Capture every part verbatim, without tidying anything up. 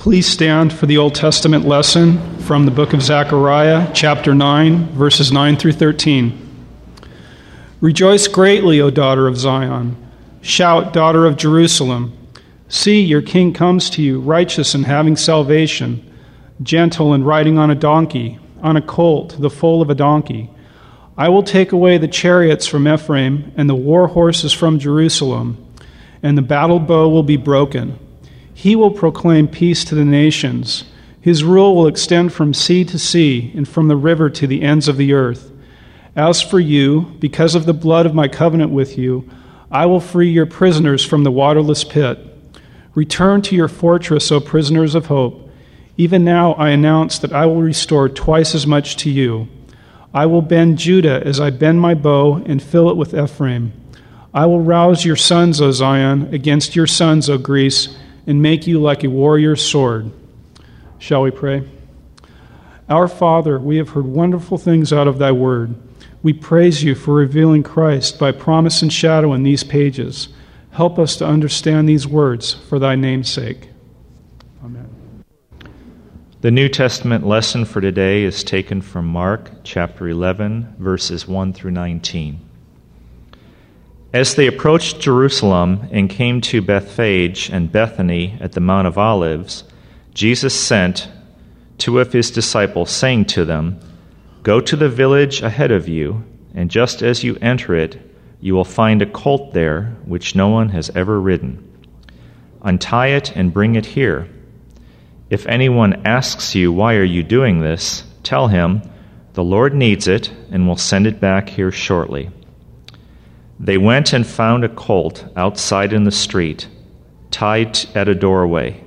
Please stand for the Old Testament lesson from the book of Zechariah, chapter nine, verses nine through thirteen. Rejoice greatly, O daughter of Zion. Shout, daughter of Jerusalem. See, your king comes to you, righteous and having salvation, gentle and riding on a donkey, on a colt, the foal of a donkey. I will take away the chariots from Ephraim and the war horses from Jerusalem, and the battle bow will be broken. He will proclaim peace to the nations. His rule will extend from sea to sea and from the river to the ends of the earth. As for you, because of the blood of my covenant with you, I will free your prisoners from the waterless pit. Return to your fortress, O prisoners of hope. Even now I announce that I will restore twice as much to you. I will bend Judah as I bend my bow and fill it with Ephraim. I will rouse your sons, O Zion, against your sons, O Greece, and make you like a warrior's sword. Shall we pray? Our Father, we have heard wonderful things out of thy word. We praise you for revealing Christ by promise and shadow in these pages. Help us to understand these words for thy name's sake. Amen. The New Testament lesson for today is taken from Mark chapter eleven, verses one through nineteen. As they approached Jerusalem and came to Bethphage and Bethany at the Mount of Olives, Jesus sent two of his disciples, saying to them, "Go to the village ahead of you, and just as you enter it, you will find a colt there which no one has ever ridden. Untie it and bring it here. If anyone asks you, 'Why are you doing this?' tell him, 'The Lord needs it and will send it back here shortly.'" They went and found a colt outside in the street, tied at a doorway.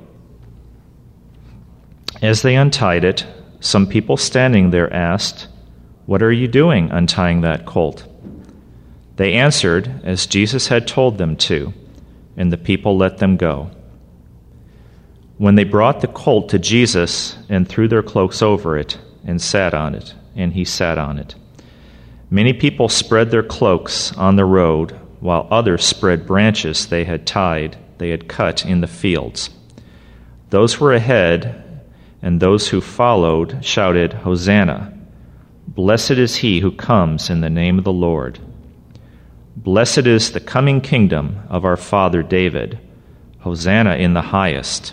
As they untied it, some people standing there asked, "What are you doing untying that colt?" They answered as Jesus had told them to, and the people let them go. When they brought the colt to Jesus and threw their cloaks over it and sat on it, and he sat on it, many people spread their cloaks on the road, while others spread branches they had tied, they had cut in the fields. Those who were ahead and those who followed shouted, "Hosanna! Blessed is he who comes in the name of the Lord. Blessed is the coming kingdom of our father David. Hosanna in the highest."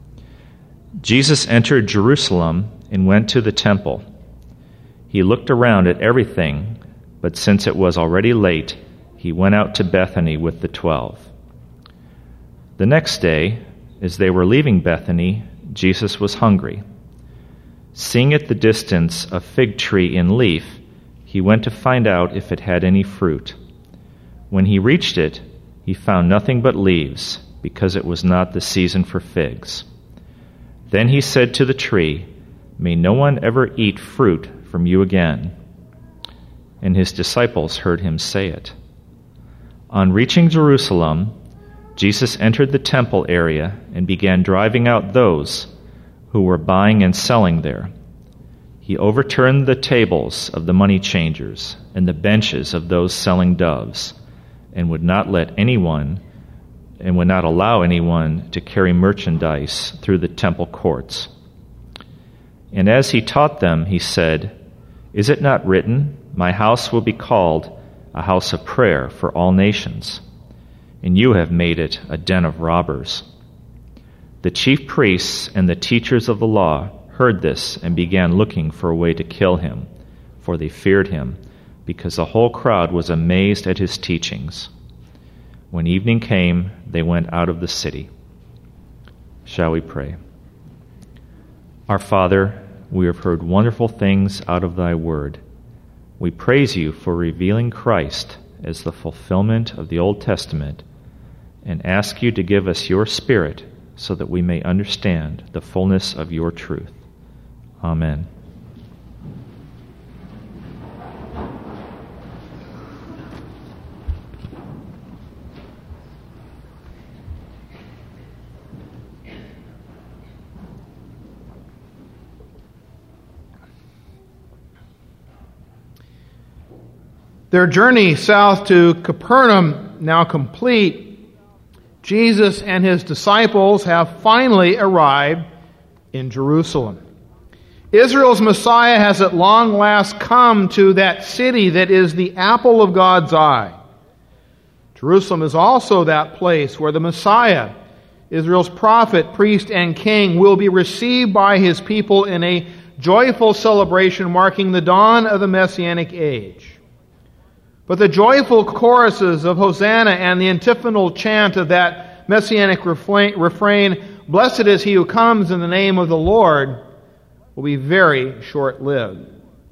Jesus entered Jerusalem and went to the temple. He looked around at everything, but since it was already late, he went out to Bethany with the twelve. The next day, as they were leaving Bethany, Jesus was hungry. Seeing at the distance a fig tree in leaf, he went to find out if it had any fruit. When he reached it, he found nothing but leaves, because it was not the season for figs. Then he said to the tree, "May no one ever eat fruit from you again." And his disciples heard him say it. On reaching Jerusalem, Jesus entered the temple area and began driving out those who were buying and selling there. He overturned the tables of the money changers and the benches of those selling doves, and would not let anyone and would not allow anyone to carry merchandise through the temple courts. And as he taught them, he said, "Is it not written, 'My house will be called a house of prayer for all nations'? And you have made it a den of robbers." The chief priests and the teachers of the law heard this and began looking for a way to kill him, for they feared him, because the whole crowd was amazed at his teachings. When evening came, they went out of the city. Shall we pray? Our Father, we have heard wonderful things out of thy word. We praise you for revealing Christ as the fulfillment of the Old Testament, and ask you to give us your Spirit so that we may understand the fullness of your truth. Amen. Their journey south to Capernaum now complete, Jesus and his disciples have finally arrived in Jerusalem. Israel's Messiah has at long last come to that city that is the apple of God's eye. Jerusalem is also that place where the Messiah, Israel's prophet, priest, and king, will be received by his people in a joyful celebration marking the dawn of the Messianic age. But the joyful choruses of Hosanna and the antiphonal chant of that Messianic refrain, "Blessed is he who comes in the name of the Lord," will be very short-lived.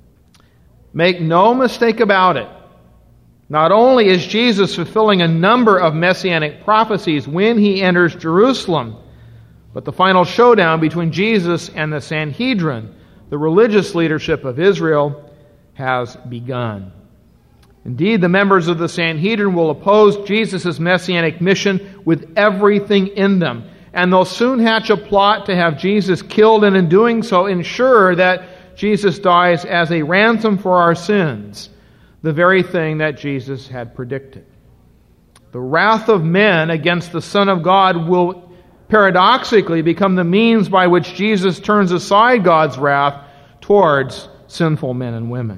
Make no mistake about it. Not only is Jesus fulfilling a number of Messianic prophecies when he enters Jerusalem, but the final showdown between Jesus and the Sanhedrin, the religious leadership of Israel, has begun. Indeed, the members of the Sanhedrin will oppose Jesus' Messianic mission with everything in them, and they'll soon hatch a plot to have Jesus killed, and in doing so ensure that Jesus dies as a ransom for our sins, the very thing that Jesus had predicted. The wrath of men against the Son of God will paradoxically become the means by which Jesus turns aside God's wrath towards sinful men and women.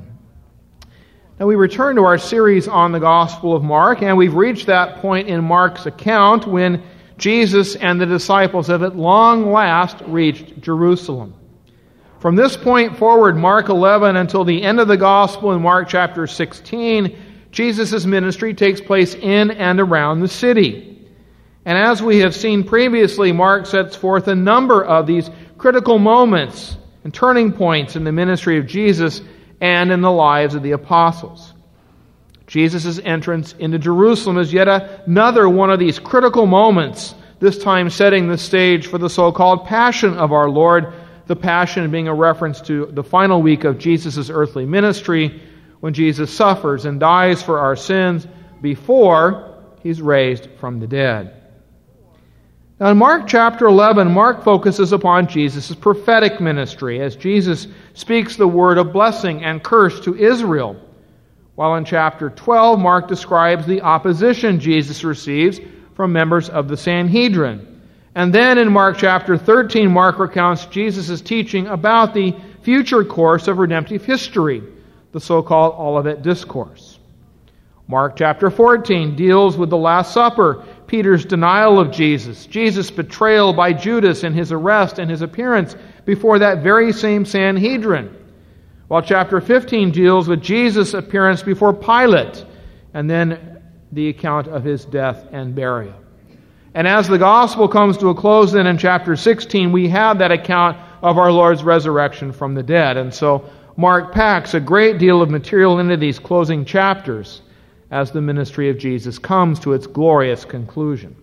Now we return to our series on the Gospel of Mark, and we've reached that point in Mark's account when Jesus and the disciples have at long last reached Jerusalem. From this point forward, Mark eleven, until the end of the Gospel in Mark chapter sixteen, Jesus' ministry takes place in and around the city. And as we have seen previously, Mark sets forth a number of these critical moments and turning points in the ministry of Jesus and in the lives of the apostles. Jesus' entrance into Jerusalem is yet another one of these critical moments, this time setting the stage for the so-called Passion of our Lord, the Passion being a reference to the final week of Jesus' earthly ministry, when Jesus suffers and dies for our sins before he's raised from the dead. Now in Mark chapter eleven, Mark focuses upon Jesus' prophetic ministry as Jesus speaks the word of blessing and curse to Israel, while in chapter twelve, Mark describes the opposition Jesus receives from members of the Sanhedrin. And then in Mark chapter thirteen, Mark recounts Jesus' teaching about the future course of redemptive history, the so-called Olivet Discourse. Mark chapter fourteen deals with the Last Supper, Peter's denial of Jesus, Jesus' betrayal by Judas, and his arrest and his appearance before that very same Sanhedrin. While chapter fifteen deals with Jesus' appearance before Pilate, and then the account of his death and burial. And as the gospel comes to a close then in chapter sixteen, we have that account of our Lord's resurrection from the dead. And so Mark packs a great deal of material into these closing chapters as the ministry of Jesus comes to its glorious conclusion.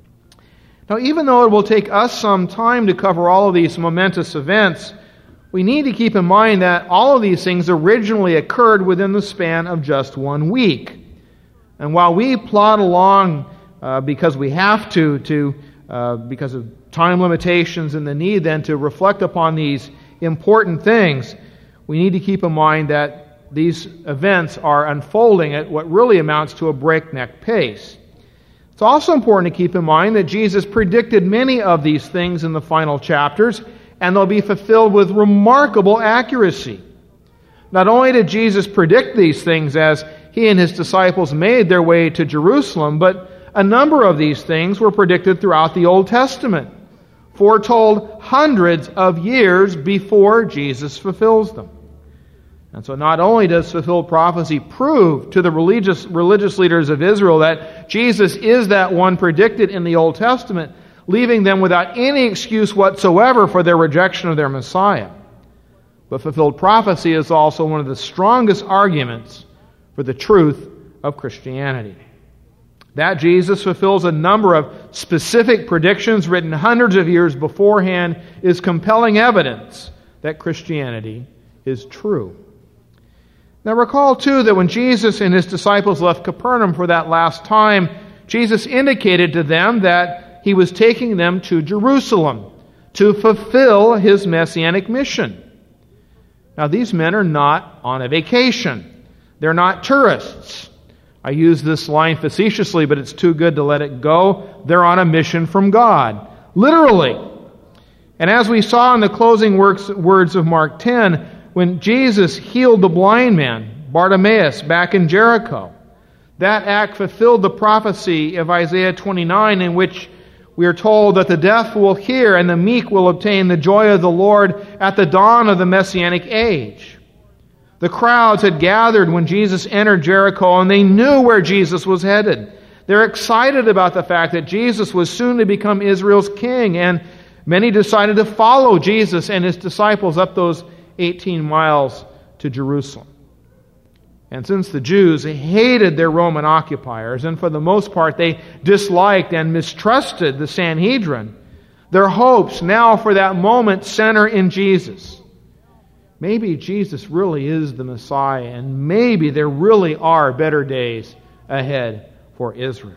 Now, even though it will take us some time to cover all of these momentous events, we need to keep in mind that all of these things originally occurred within the span of just one week. And while we plod along uh, because we have to, to uh, because of time limitations and the need then to reflect upon these important things, we need to keep in mind that these events are unfolding at what really amounts to a breakneck pace. It's also important to keep in mind that Jesus predicted many of these things in the final chapters, and they'll be fulfilled with remarkable accuracy. Not only did Jesus predict these things as he and his disciples made their way to Jerusalem, but a number of these things were predicted throughout the Old Testament, foretold hundreds of years before Jesus fulfills them. And so not only does fulfilled prophecy prove to the religious, religious leaders of Israel that Jesus is that one predicted in the Old Testament, leaving them without any excuse whatsoever for their rejection of their Messiah, but fulfilled prophecy is also one of the strongest arguments for the truth of Christianity. That Jesus fulfills a number of specific predictions written hundreds of years beforehand is compelling evidence that Christianity is true. Now recall too that when Jesus and his disciples left Capernaum for that last time, Jesus indicated to them that he was taking them to Jerusalem to fulfill his messianic mission. Now these men are not on a vacation. They're not tourists. I use this line facetiously, but it's too good to let it go. They're on a mission from God. Literally. And as we saw in the closing works, words of Mark ten, when Jesus healed the blind man, Bartimaeus, back in Jericho, that act fulfilled the prophecy of Isaiah twenty-nine, in which we are told that the deaf will hear and the meek will obtain the joy of the Lord at the dawn of the Messianic age. The crowds had gathered when Jesus entered Jericho, and they knew where Jesus was headed. They're excited about the fact that Jesus was soon to become Israel's king, and many decided to follow Jesus and his disciples up those eighteen miles to Jerusalem. And since the Jews hated their Roman occupiers, and for the most part they disliked and mistrusted the Sanhedrin, their hopes now for that moment center in Jesus. Maybe Jesus really is the Messiah, and maybe there really are better days ahead for Israel.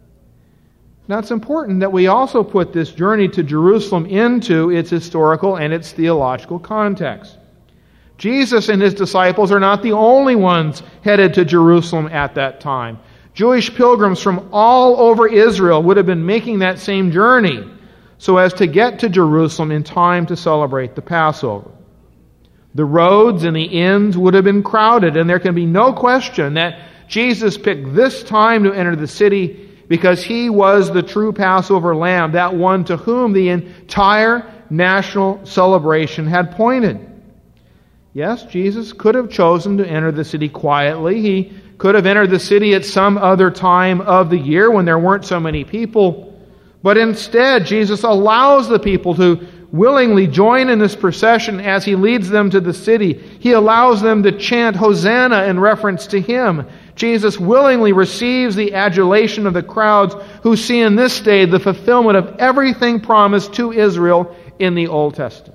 Now it's important that we also put this journey to Jerusalem into its historical and its theological context. Jesus and his disciples are not the only ones headed to Jerusalem at that time. Jewish pilgrims from all over Israel would have been making that same journey so as to get to Jerusalem in time to celebrate the Passover. The roads and the inns would have been crowded, and there can be no question that Jesus picked this time to enter the city because he was the true Passover lamb, that one to whom the entire national celebration had pointed. Yes, Jesus could have chosen to enter the city quietly. He could have entered the city at some other time of the year when there weren't so many people. But instead, Jesus allows the people to willingly join in this procession as he leads them to the city. He allows them to chant Hosanna in reference to him. Jesus willingly receives the adulation of the crowds who see in this day the fulfillment of everything promised to Israel in the Old Testament.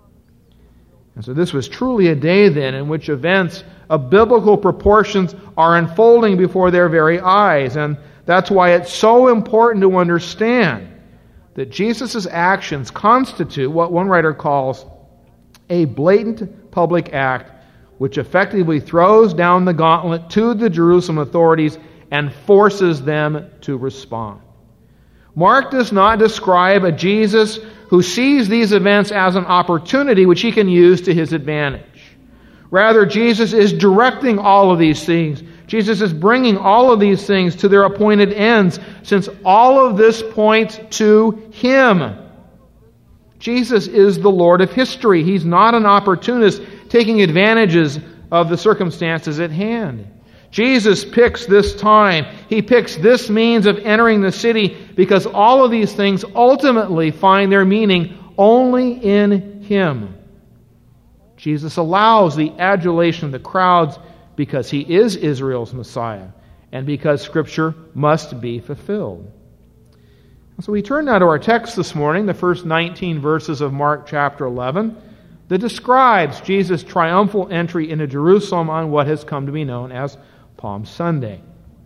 And so this was truly a day then in which events of biblical proportions are unfolding before their very eyes. And that's why it's so important to understand that Jesus' actions constitute what one writer calls a blatant public act which effectively throws down the gauntlet to the Jerusalem authorities and forces them to respond. Mark does not describe a Jesus who sees these events as an opportunity which he can use to his advantage. Rather, Jesus is directing all of these things. Jesus is bringing all of these things to their appointed ends, since all of this points to him. Jesus is the Lord of history. He's not an opportunist taking advantages of the circumstances at hand. Jesus picks this time. He picks this means of entering the city because all of these things ultimately find their meaning only in him. Jesus allows the adulation of the crowds because he is Israel's Messiah and because Scripture must be fulfilled. So we turn now to our text this morning, the first nineteen verses of Mark chapter eleven, that describes Jesus' triumphal entry into Jerusalem on what has come to be known as Palm Sunday.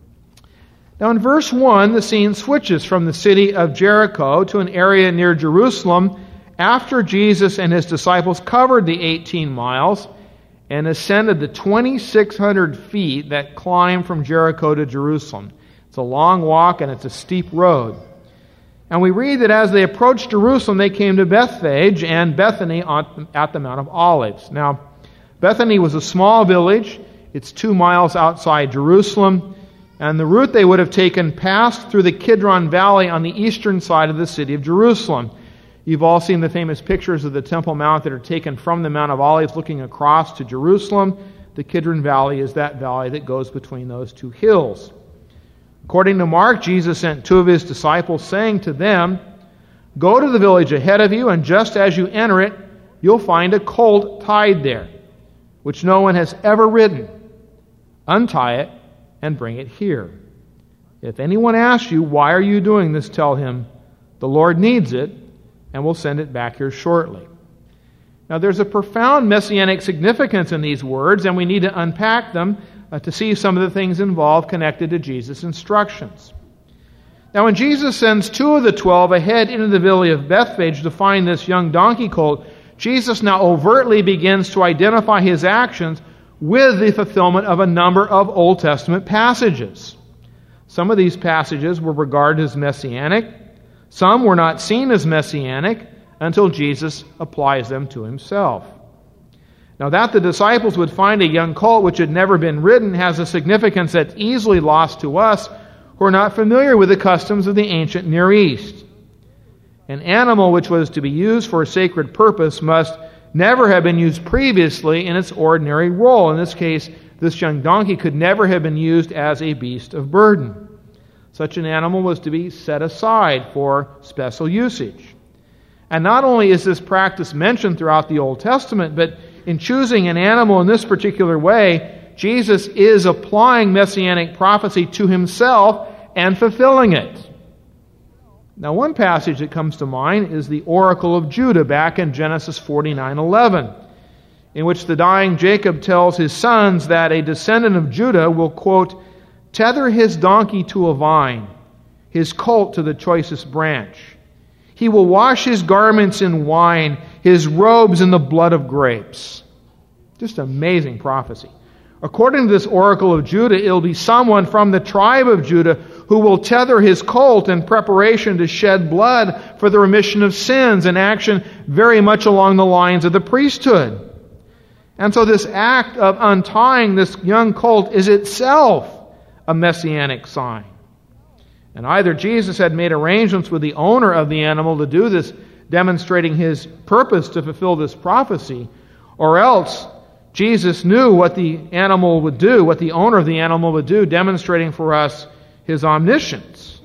Now in verse one, the scene switches from the city of Jericho to an area near Jerusalem after Jesus and his disciples covered the eighteen miles and ascended the twenty-six hundred feet that climb from Jericho to Jerusalem. It's a long walk and it's a steep road. And we read that as they approached Jerusalem, they came to Bethphage and Bethany at the Mount of Olives. Now, Bethany was a small village. It's two miles outside Jerusalem. And the route they would have taken passed through the Kidron Valley on the eastern side of the city of Jerusalem. You've all seen the famous pictures of the Temple Mount that are taken from the Mount of Olives looking across to Jerusalem. The Kidron Valley is that valley that goes between those two hills. According to Mark, Jesus sent two of his disciples, saying to them, "Go to the village ahead of you, and just as you enter it, you'll find a colt tied there, which no one has ever ridden. Untie it and bring it here. If anyone asks you, 'Why are you doing this?' tell him, 'The Lord needs it, and we'll send it back here shortly.'" Now there's a profound messianic significance in these words, and we need to unpack them uh, to see some of the things involved connected to Jesus' instructions. Now when Jesus sends two of the twelve ahead into the valley of Bethphage to find this young donkey colt, Jesus now overtly begins to identify his actions with the fulfillment of a number of Old Testament passages. Some of these passages were regarded as messianic. Some were not seen as messianic until Jesus applies them to himself. Now, that the disciples would find a young colt which had never been ridden has a significance that's easily lost to us who are not familiar with the customs of the ancient Near East. An animal which was to be used for a sacred purpose must never have been used previously in its ordinary role. In this case, this young donkey could never have been used as a beast of burden. Such an animal was to be set aside for special usage. And not only is this practice mentioned throughout the Old Testament, but in choosing an animal in this particular way, Jesus is applying messianic prophecy to himself and fulfilling it. Now, one passage that comes to mind is the Oracle of Judah back in Genesis forty-nine eleven, in which the dying Jacob tells his sons that a descendant of Judah will, quote, tether his donkey to a vine, his colt to the choicest branch. He will wash his garments in wine, his robes in the blood of grapes. Just amazing prophecy. According to this Oracle of Judah, it will be someone from the tribe of Judah who will tether his colt in preparation to shed blood for the remission of sins, an action very much along the lines of the priesthood. And so this act of untying this young colt is itself a messianic sign. And either Jesus had made arrangements with the owner of the animal to do this, demonstrating his purpose to fulfill this prophecy, or else Jesus knew what the animal would do, what the owner of the animal would do, demonstrating for us his omniscience.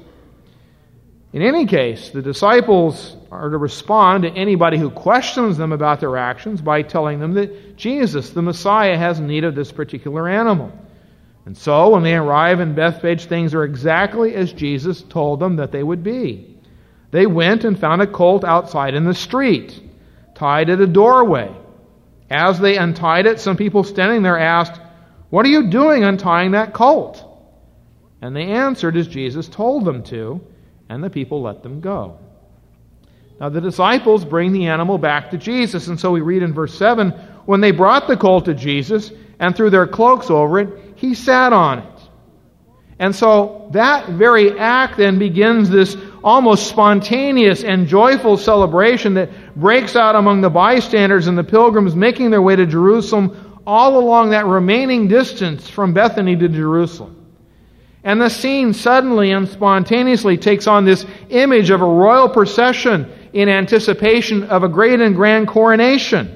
In any case, the disciples are to respond to anybody who questions them about their actions by telling them that Jesus, the Messiah, has need of this particular animal. And so, when they arrive in Bethphage, things are exactly as Jesus told them that they would be. They went and found a colt outside in the street, tied at a doorway. As they untied it, some people standing there asked, "What are you doing untying that colt?" And they answered as Jesus told them to, and the people let them go. Now the disciples bring the animal back to Jesus, and so we read in verse seven, when they brought the colt to Jesus and threw their cloaks over it, he sat on it. And so that very act then begins this almost spontaneous and joyful celebration that breaks out among the bystanders and the pilgrims making their way to Jerusalem all along that remaining distance from Bethany to Jerusalem. And the scene suddenly and spontaneously takes on this image of a royal procession in anticipation of a great and grand coronation.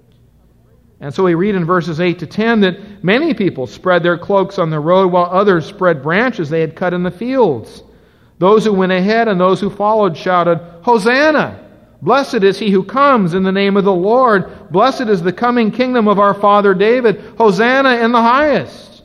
And so we read in verses eight to ten that many people spread their cloaks on the road while others spread branches they had cut in the fields. Those who went ahead and those who followed shouted, "Hosanna! Blessed is he who comes in the name of the Lord. Blessed is the coming kingdom of our father David. Hosanna in the highest."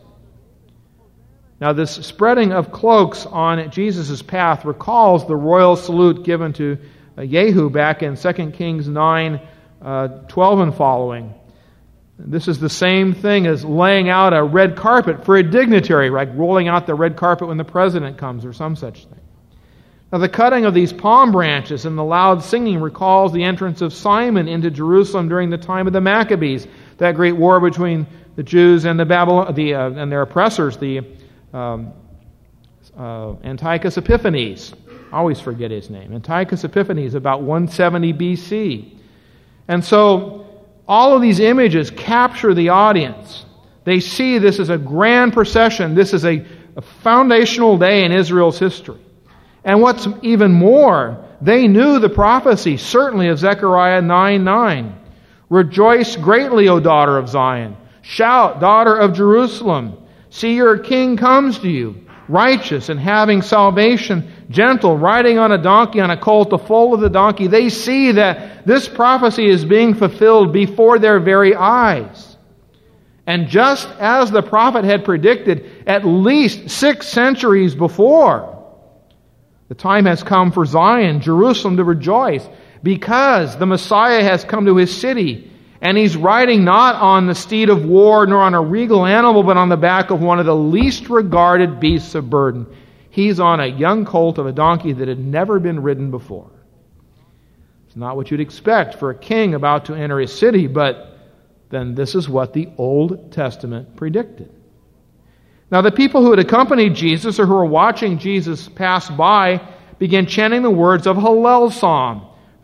Now this spreading of cloaks on Jesus' path recalls the royal salute given to Jehu back in Second Kings nine, uh, twelve and following. This is the same thing as laying out a red carpet for a dignitary, like rolling out the red carpet when the president comes or some such thing. Now the cutting of these palm branches and the loud singing recalls the entrance of Simon into Jerusalem during the time of the Maccabees, that great war between the Jews and the Babylon, the uh, and their oppressors, the um, uh, Antiochus Epiphanes. I always forget his name. Antiochus Epiphanes, about one seventy B C. And so all of these images capture the audience. They see this as a grand procession. This is a, a foundational day in Israel's history. And what's even more, they knew the prophecy, certainly of Zechariah nine nine. "Rejoice greatly, O daughter of Zion. Shout, daughter of Jerusalem. See, your king comes to you, righteous and having salvation, gentle, riding on a donkey, on a colt, the foal of the donkey." They see that this prophecy is being fulfilled before their very eyes. And just as the prophet had predicted at least six centuries before, the time has come for Zion, Jerusalem, to rejoice because the Messiah has come to his city, and he's riding not on the steed of war nor on a regal animal, but on the back of one of the least regarded beasts of burden. He's on a young colt of a donkey that had never been ridden before. It's not what you'd expect for a king about to enter his city, but then this is what the Old Testament predicted. Now the people who had accompanied Jesus or who were watching Jesus pass by began chanting the words of Hallel Psalm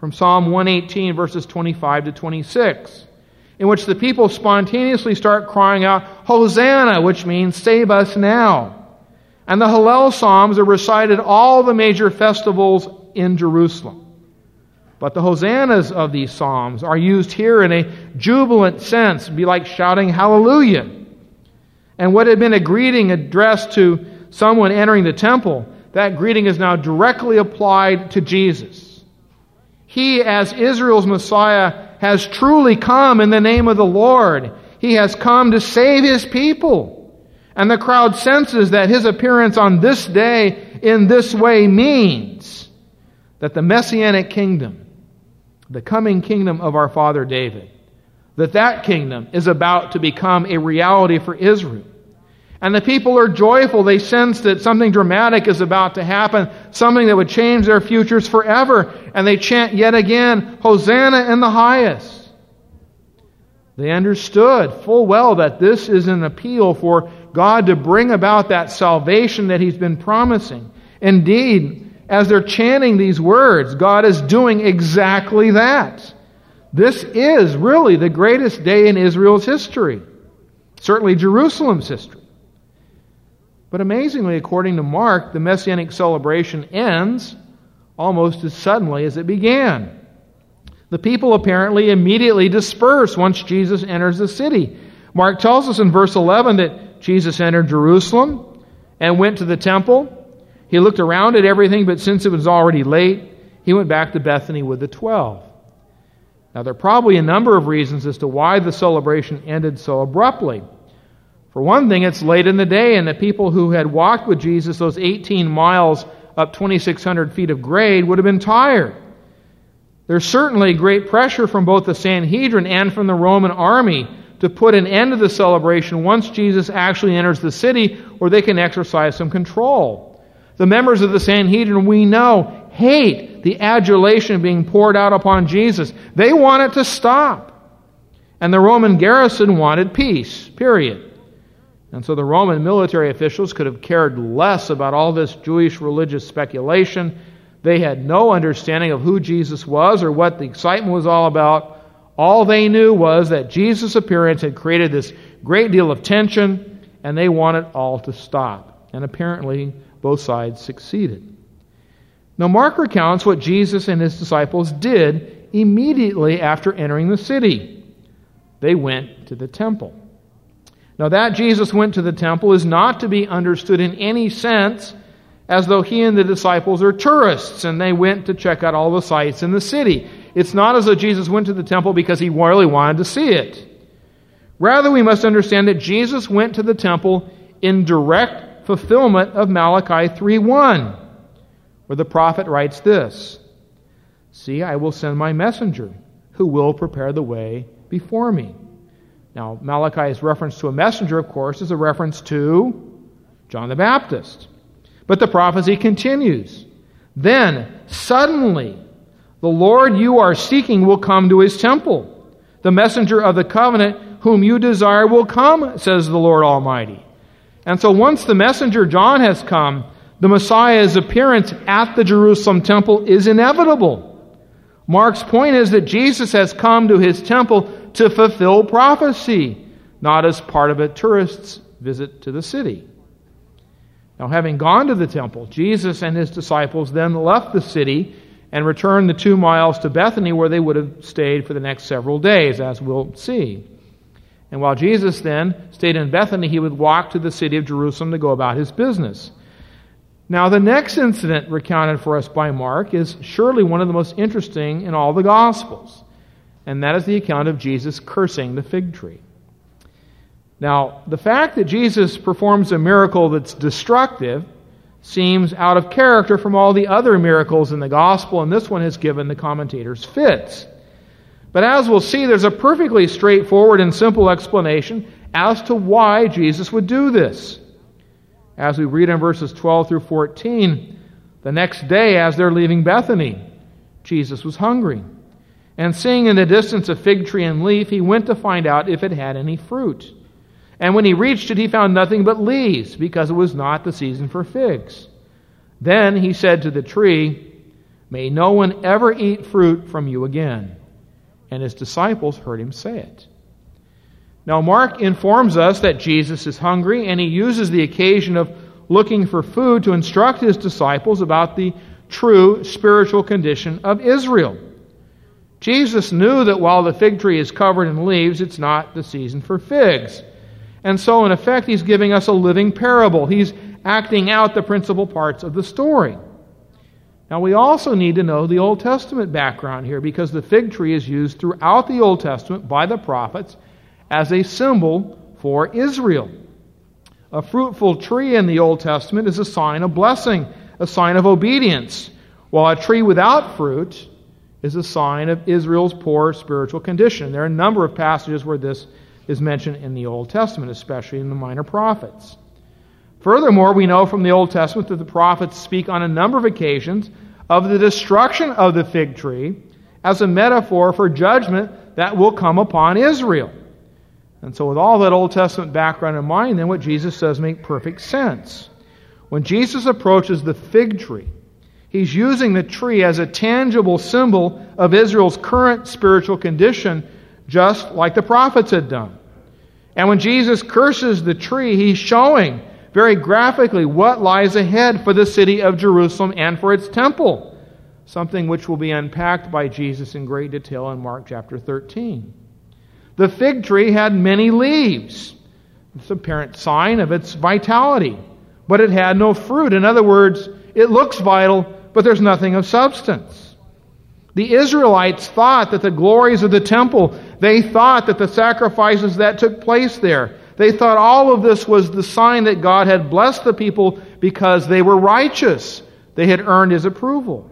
from Psalm one eighteen, verses twenty-five to twenty-six, in which the people spontaneously start crying out, Hosanna, which means save us now. And the Hallel Psalms are recited all the major festivals in Jerusalem. But the hosannas of these psalms are used here in a jubilant sense, be like shouting hallelujah. And what had been a greeting addressed to someone entering the temple, that greeting is now directly applied to Jesus. He, as Israel's Messiah, has truly come in the name of the Lord. He has come to save His people. And the crowd senses that His appearance on this day in this way means that the Messianic kingdom, the coming kingdom of our father David, that that kingdom is about to become a reality for Israel. And the people are joyful. They sense that something dramatic is about to happen, something that would change their futures forever. And they chant yet again, Hosanna in the highest. They understood full well that this is an appeal for God to bring about that salvation that He's been promising. Indeed, as they're chanting these words, God is doing exactly that. This is really the greatest day in Israel's history, certainly Jerusalem's history. But amazingly, according to Mark, the Messianic celebration ends almost as suddenly as it began. The people apparently immediately disperse once Jesus enters the city. Mark tells us in verse eleven that Jesus entered Jerusalem and went to the temple. He looked around at everything, but since it was already late, He went back to Bethany with the twelve. Now, there are probably a number of reasons as to why the celebration ended so abruptly. For one thing, it's late in the day, and the people who had walked with Jesus those eighteen miles up twenty-six hundred feet of grade would have been tired. There's certainly great pressure from both the Sanhedrin and from the Roman army to put an end to the celebration once Jesus actually enters the city, or they can exercise some control. The members of the Sanhedrin, we know, hate the adulation being poured out upon Jesus. They want it to stop. And the Roman garrison wanted peace, period. And so the Roman military officials could have cared less about all this Jewish religious speculation. They had no understanding of who Jesus was or what the excitement was all about. All they knew was that Jesus' appearance had created this great deal of tension, and they wanted all to stop. And apparently, both sides succeeded. Now, Mark recounts what Jesus and His disciples did immediately after entering the city. They went to the temple. Now, that Jesus went to the temple is not to be understood in any sense as though He and the disciples are tourists and they went to check out all the sights in the city. It's not as though Jesus went to the temple because He really wanted to see it. Rather, we must understand that Jesus went to the temple in direct fulfillment of Malachi three one, where the prophet writes this, "See, I will send my messenger, who will prepare the way before me." Now, Malachi's reference to a messenger, of course, is a reference to John the Baptist. But the prophecy continues. Then, suddenly, the Lord you are seeking will come to His temple. The messenger of the covenant whom you desire will come, says the Lord Almighty. And so once the messenger John has come, the Messiah's appearance at the Jerusalem temple is inevitable. Mark's point is that Jesus has come to His temple to fulfill prophecy, not as part of a tourist's visit to the city. Now, having gone to the temple, Jesus and His disciples then left the city and returned the two miles to Bethany, where they would have stayed for the next several days, as we'll see. And while Jesus then stayed in Bethany, He would walk to the city of Jerusalem to go about His business. Now, the next incident recounted for us by Mark is surely one of the most interesting in all the Gospels, and that is the account of Jesus cursing the fig tree. Now, the fact that Jesus performs a miracle that's destructive seems out of character from all the other miracles in the Gospel, and this one has given the commentators fits. But as we'll see, there's a perfectly straightforward and simple explanation as to why Jesus would do this. As we read in verses twelve through fourteen, the next day as they're leaving Bethany, Jesus was hungry. And seeing in the distance a fig tree and leaf, He went to find out if it had any fruit. And when He reached it, He found nothing but leaves, because it was not the season for figs. Then He said to the tree, May no one ever eat fruit from you again." And his disciples heard him say it. Now, Mark informs us that Jesus is hungry, and he uses the occasion of looking for food to instruct his disciples about the true spiritual condition of Israel. Jesus knew that while the fig tree is covered in leaves, it's not the season for figs. And so, in effect, he's giving us a living parable. He's acting out the principal parts of the story. Now, we also need to know the Old Testament background here, because the fig tree is used throughout the Old Testament by the prophets as a symbol for Israel. A fruitful tree in the Old Testament is a sign of blessing, a sign of obedience, while a tree without fruit is a sign of Israel's poor spiritual condition. There are a number of passages where this is mentioned in the Old Testament, especially in the minor prophets. Furthermore, we know from the Old Testament that the prophets speak on a number of occasions of the destruction of the fig tree as a metaphor for judgment that will come upon Israel. And so with all that Old Testament background in mind, then what Jesus says makes perfect sense. When Jesus approaches the fig tree, he's using the tree as a tangible symbol of Israel's current spiritual condition, just like the prophets had done. And when Jesus curses the tree, he's showing very graphically what lies ahead for the city of Jerusalem and for its temple, something which will be unpacked by Jesus in great detail in Mark chapter thirteen. The fig tree had many leaves. It's an apparent sign of its vitality, but it had no fruit. In other words, it looks vital, but there's nothing of substance. The Israelites thought that the glories of the temple, they thought that the sacrifices that took place there, they thought all of this was the sign that God had blessed the people because they were righteous. They had earned His approval.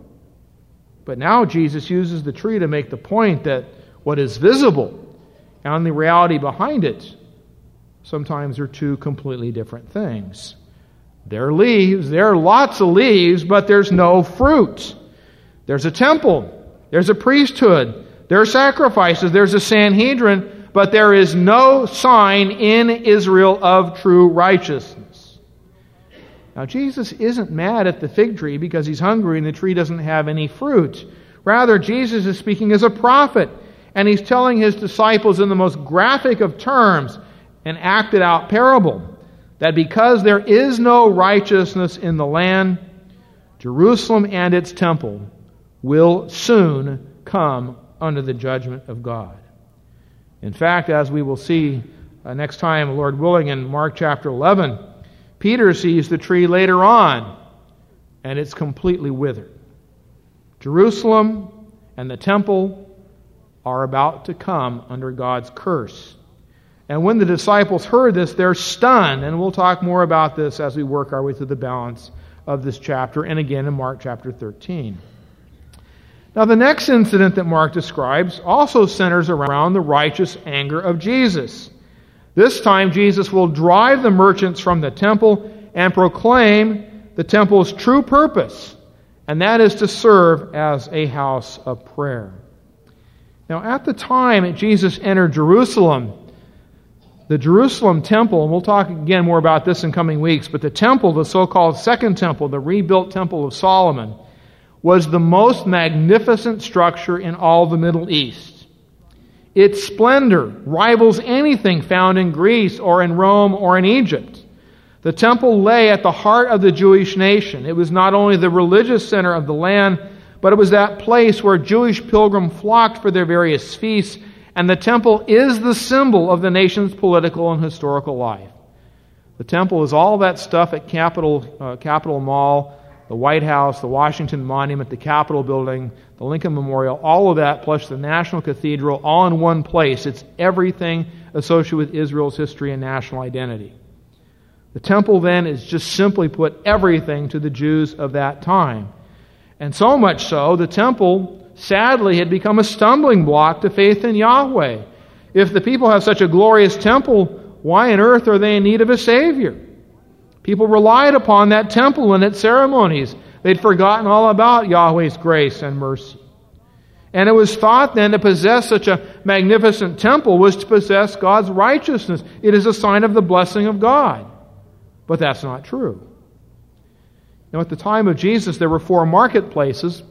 But now Jesus uses the tree to make the point that what is visible and the reality behind it sometimes are two completely different things. There are leaves, there are lots of leaves, but there's no fruit. There's a temple, there's a priesthood, there are sacrifices, there's a Sanhedrin, but there is no sign in Israel of true righteousness. Now, Jesus isn't mad at the fig tree because he's hungry and the tree doesn't have any fruit. Rather, Jesus is speaking as a prophet, and he's telling his disciples in the most graphic of terms, an acted out parable, that because there is no righteousness in the land, Jerusalem and its temple will soon come under the judgment of God. In fact, as we will see uh, next time, Lord willing, in Mark chapter eleven, Peter sees the tree later on, and it's completely withered. Jerusalem and the temple are about to come under God's curse. And when the disciples heard this, they're stunned. And we'll talk more about this as we work our way through the balance of this chapter, and again in Mark chapter thirteen. Now, the next incident that Mark describes also centers around the righteous anger of Jesus. This time, Jesus will drive the merchants from the temple and proclaim the temple's true purpose, and that is to serve as a house of prayer. Now, at the time Jesus entered Jerusalem, the Jerusalem temple, and we'll talk again more about this in coming weeks, but the temple, the so-called Second Temple, the rebuilt Temple of Solomon, was the most magnificent structure in all the Middle East. Its splendor rivals anything found in Greece or in Rome or in Egypt. The temple lay at the heart of the Jewish nation. It was not only the religious center of the land, but it was that place where Jewish pilgrims flocked for their various feasts, and the temple is the symbol of the nation's political and historical life. The temple is all that stuff at Capitol, uh, Capitol Mall, the White House, the Washington Monument, the Capitol Building, the Lincoln Memorial, all of that, plus the National Cathedral, all in one place. It's everything associated with Israel's history and national identity. The temple then is just simply put everything to the Jews of that time. And so much so, the temple, sadly, had become a stumbling block to faith in Yahweh. If the people have such a glorious temple, why on earth are they in need of a Savior? People relied upon that temple and its ceremonies. They'd forgotten all about Yahweh's grace and mercy. And it was thought then to possess such a magnificent temple was to possess God's righteousness. It is a sign of the blessing of God. But that's not true. Now, at the time of Jesus, there were four marketplaces.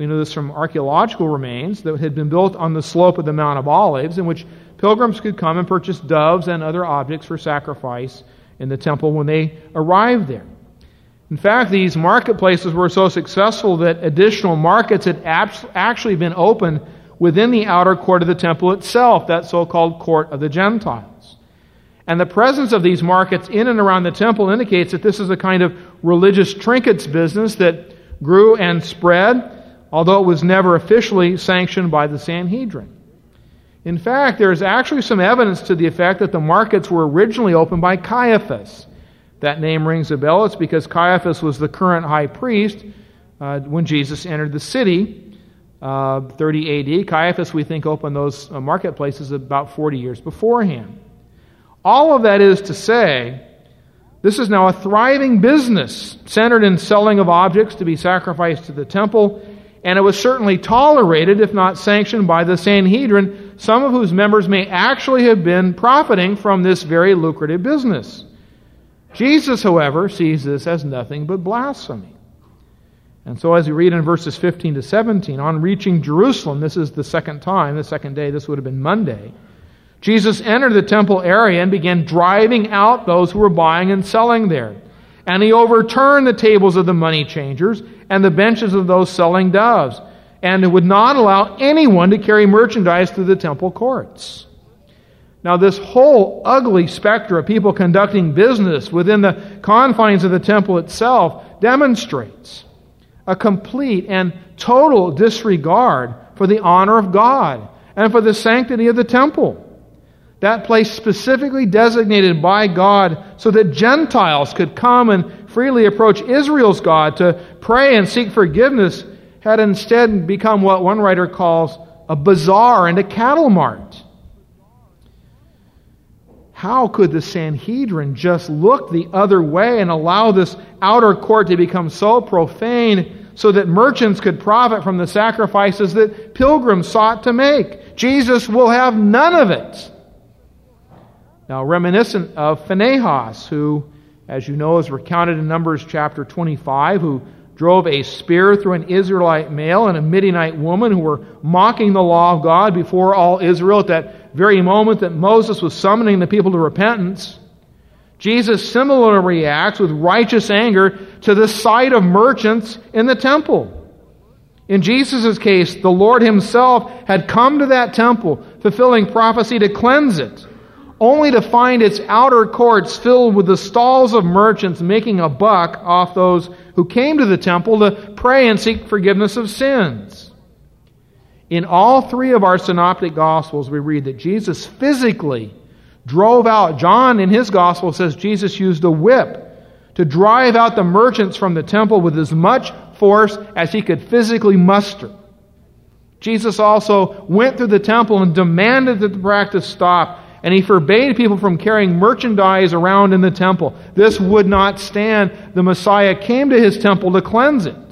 We know this from archaeological remains that had been built on the slope of the Mount of Olives, in which pilgrims could come and purchase doves and other objects for sacrifice in the temple when they arrived there. In fact, these marketplaces were so successful that additional markets had actually been opened within the outer court of the temple itself, that so-called court of the Gentiles. And the presence of these markets in and around the temple indicates that this is a kind of religious trinkets business that grew and spread, although it was never officially sanctioned by the Sanhedrin. In fact, there is actually some evidence to the effect that the markets were originally opened by Caiaphas. That name rings a bell. It's because Caiaphas was the current high priest uh, when Jesus entered the city, uh, thirty A D. Caiaphas, we think, opened those uh, marketplaces about forty years beforehand. All of that is to say, this is now a thriving business centered in selling of objects to be sacrificed to the temple, and it was certainly tolerated, if not sanctioned, by the Sanhedrin, some of whose members may actually have been profiting from this very lucrative business. Jesus, however, sees this as nothing but blasphemy. And so as we read in verses fifteen to seventeen, on reaching Jerusalem, this is the second time, the second day, this would have been Monday, Jesus entered the temple area and began driving out those who were buying and selling there. And he overturned the tables of the money changers and the benches of those selling doves, and would not allow anyone to carry merchandise through the temple courts. Now, this whole ugly specter of people conducting business within the confines of the temple itself demonstrates a complete and total disregard for the honor of God and for the sanctity of the temple. That place specifically designated by God so that Gentiles could come and freely approach Israel's God to pray and seek forgiveness had instead become what one writer calls a bazaar and a cattle mart. How could the Sanhedrin just look the other way and allow this outer court to become so profane so that merchants could profit from the sacrifices that pilgrims sought to make? Jesus will have none of it. Now, reminiscent of Phinehas, who, as you know, is recounted in Numbers chapter twenty-five, who drove a spear through an Israelite male and a Midianite woman who were mocking the law of God before all Israel at that very moment that Moses was summoning the people to repentance. Jesus similarly reacts with righteous anger to the sight of merchants in the temple. In Jesus' case, the Lord Himself had come to that temple, fulfilling prophecy to cleanse it, only to find its outer courts filled with the stalls of merchants making a buck off those who came to the temple to pray and seek forgiveness of sins. In all three of our synoptic Gospels, we read that Jesus physically drove out. John, in his Gospel, says Jesus used a whip to drive out the merchants from the temple with as much force as he could physically muster. Jesus also went through the temple and demanded that the practice stop, and he forbade people from carrying merchandise around in the temple. This would not stand. The Messiah came to his temple to cleanse it.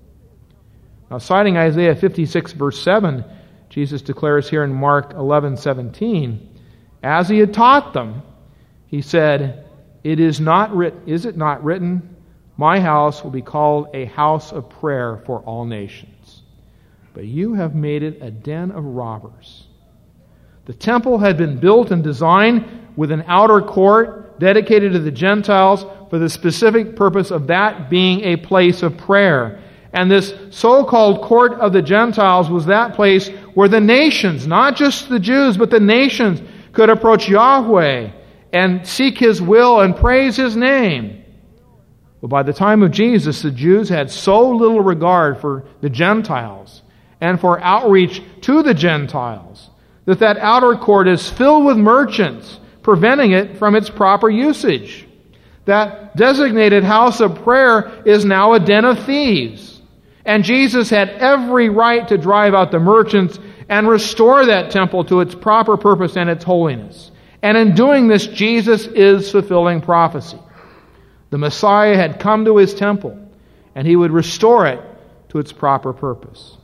Now, citing Isaiah fifty-six, verse seven, Jesus declares here in Mark eleven seventeen, as he had taught them, he said, "It is not written, is it not written, my house will be called a house of prayer for all nations. But you have made it a den of robbers." The temple had been built and designed with an outer court dedicated to the Gentiles for the specific purpose of that being a place of prayer. And this so-called court of the Gentiles was that place where the nations, not just the Jews, but the nations, could approach Yahweh and seek His will and praise His name. But by the time of Jesus, the Jews had so little regard for the Gentiles and for outreach to the Gentiles that that outer court is filled with merchants, preventing it from its proper usage. That designated house of prayer is now a den of thieves. And Jesus had every right to drive out the merchants and restore that temple to its proper purpose and its holiness. And in doing this, Jesus is fulfilling prophecy. The Messiah had come to His temple, and He would restore it to its proper purpose.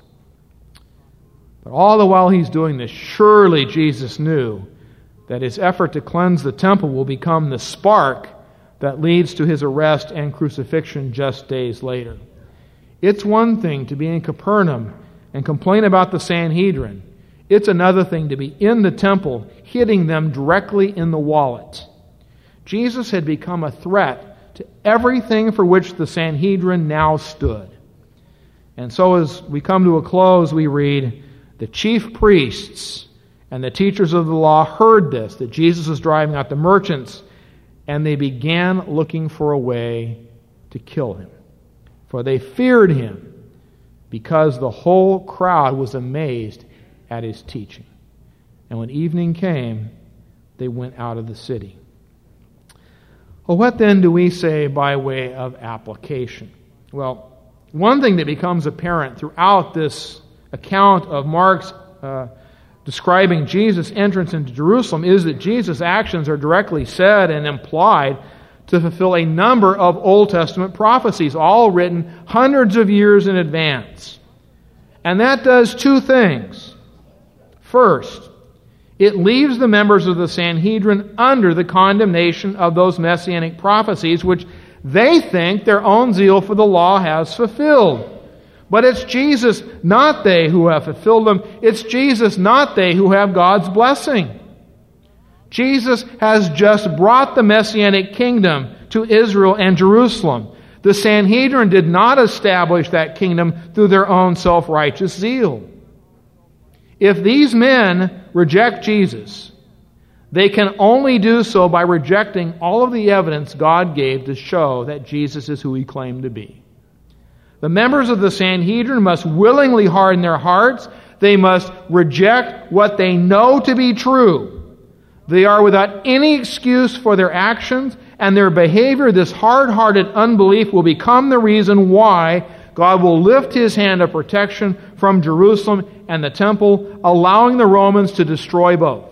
But all the while He's doing this, surely Jesus knew that His effort to cleanse the temple will become the spark that leads to His arrest and crucifixion just days later. It's one thing to be in Capernaum and complain about the Sanhedrin. It's another thing to be in the temple, hitting them directly in the wallet. Jesus had become a threat to everything for which the Sanhedrin now stood. And so as we come to a close, we read, the chief priests and the teachers of the law heard this, that Jesus was driving out the merchants, and they began looking for a way to kill him. For they feared him, because the whole crowd was amazed at his teaching. And when evening came, they went out of the city. Well, what then do we say by way of application? Well, one thing that becomes apparent throughout this account of Mark's uh, describing Jesus' entrance into Jerusalem is that Jesus' actions are directly said and implied to fulfill a number of Old Testament prophecies, all written hundreds of years in advance. And that does two things. First, it leaves the members of the Sanhedrin under the condemnation of those messianic prophecies, which they think their own zeal for the law has fulfilled. But it's Jesus, not they, who have fulfilled them. It's Jesus, not they, who have God's blessing. Jesus has just brought the Messianic kingdom to Israel and Jerusalem. The Sanhedrin did not establish that kingdom through their own self-righteous zeal. If these men reject Jesus, they can only do so by rejecting all of the evidence God gave to show that Jesus is who he claimed to be. The members of the Sanhedrin must willingly harden their hearts. They must reject what they know to be true. They are without any excuse for their actions, and their behavior, this hard-hearted unbelief, will become the reason why God will lift his hand of protection from Jerusalem and the temple, allowing the Romans to destroy both.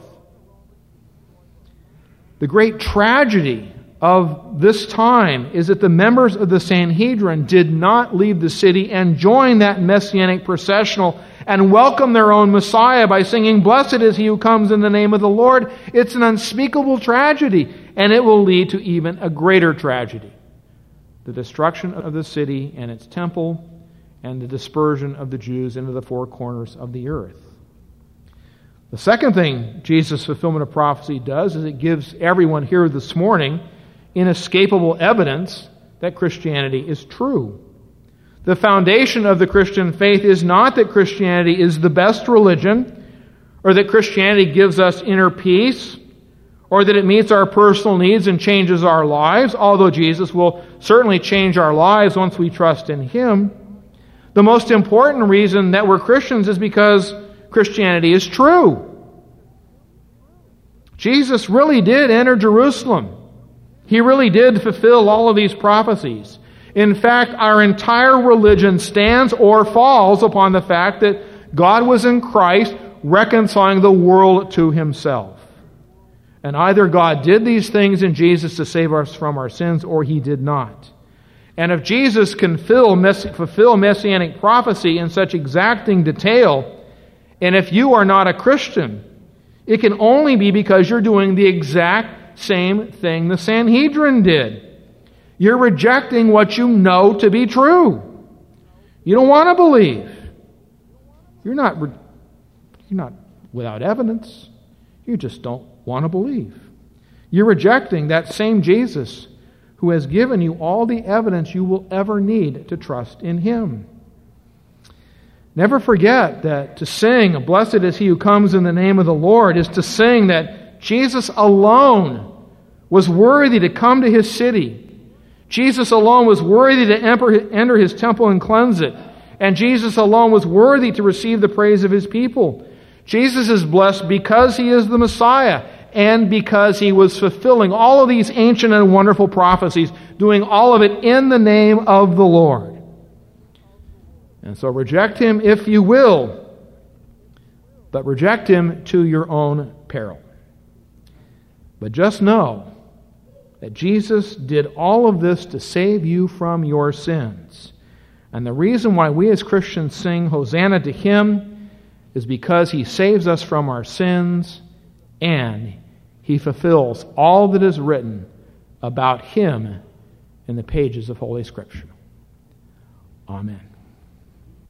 The great tragedy of this time is that the members of the Sanhedrin did not leave the city and join that messianic processional and welcome their own Messiah by singing, "Blessed is he who comes in the name of the Lord." It's an unspeakable tragedy, and it will lead to even a greater tragedy: the destruction of the city and its temple, and the dispersion of the Jews into the four corners of the earth. The second thing Jesus' fulfillment of prophecy does is it gives everyone here this morning inescapable evidence that Christianity is true. The foundation of the Christian faith is not that Christianity is the best religion, or that Christianity gives us inner peace, or that it meets our personal needs and changes our lives, although Jesus will certainly change our lives once we trust in him. The most important reason that we're Christians is because Christianity is true. Jesus really did enter Jerusalem. He really did fulfill all of these prophecies. In fact, our entire religion stands or falls upon the fact that God was in Christ reconciling the world to himself. And either God did these things in Jesus to save us from our sins, or he did not. And if Jesus can fill, fulfill messianic prophecy in such exacting detail, and if you are not a Christian, it can only be because you're doing the exact same thing the Sanhedrin did. You're rejecting what you know to be true. You don't want to believe. You're not, you're not without evidence. You just don't want to believe. You're rejecting that same Jesus who has given you all the evidence you will ever need to trust in him. Never forget that to sing, "Blessed is he who comes in the name of the Lord," is to sing that Jesus alone was worthy to come to his city. Jesus alone was worthy to enter his temple and cleanse it. And Jesus alone was worthy to receive the praise of his people. Jesus is blessed because he is the Messiah and because he was fulfilling all of these ancient and wonderful prophecies, doing all of it in the name of the Lord. And so reject him if you will, but reject him to your own peril. But just know that Jesus did all of this to save you from your sins. And the reason why we as Christians sing Hosanna to him is because he saves us from our sins and he fulfills all that is written about him in the pages of Holy Scripture. Amen.